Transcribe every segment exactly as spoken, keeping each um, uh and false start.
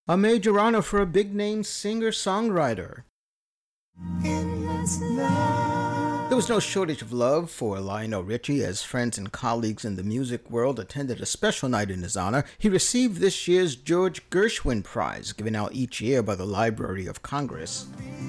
A major honor for a big-name singer-songwriter. There was no shortage of love for Lionel Richie as friends and colleagues in the music world attended a special night in his honor. He received this year's George Gershwin Prize, given out each year by the Library of Congress.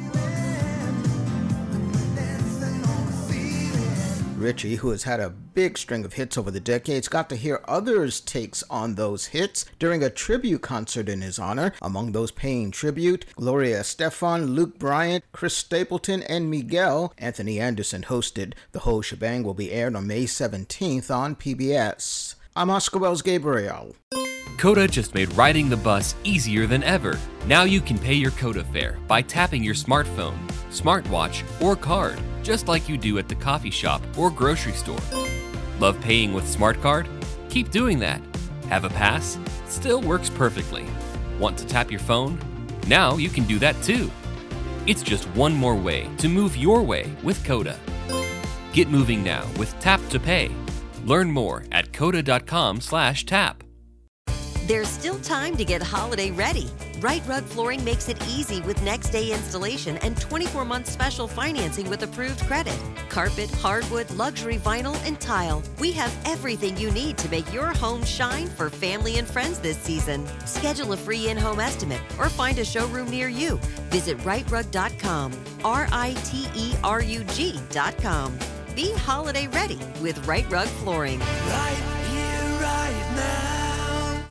Richie, who has had a big string of hits over the decades, got to hear others' takes on those hits during a tribute concert in his honor. Among those paying tribute, Gloria Estefan, Luke Bryan, Chris Stapleton, and Miguel. Anthony Anderson hosted. The whole shebang will be aired on May seventeenth on P B S. I'm Oscar Wells Gabriel. Coda just made riding the bus easier than ever. Now you can pay your Coda fare by tapping your smartphone, smartwatch, or card, just like you do at the coffee shop or grocery store. Love paying with SmartCard? Keep doing that. Have a pass? Still works perfectly. Want to tap your phone? Now you can do that too. It's just one more way to move your way with Coda. Get moving now with Tap to Pay. Learn more at coda.com slash tap. There's still time to get holiday ready. Right Rug Flooring makes it easy with next day installation and twenty-four month special financing with approved credit. Carpet, hardwood, luxury vinyl, and tile. We have everything you need to make your home shine for family and friends this season. Schedule a free in-home estimate or find a showroom near you. Visit right rug dot com, R I T E R U G dot com. Be holiday ready with Right Rug Flooring. Right here, right now.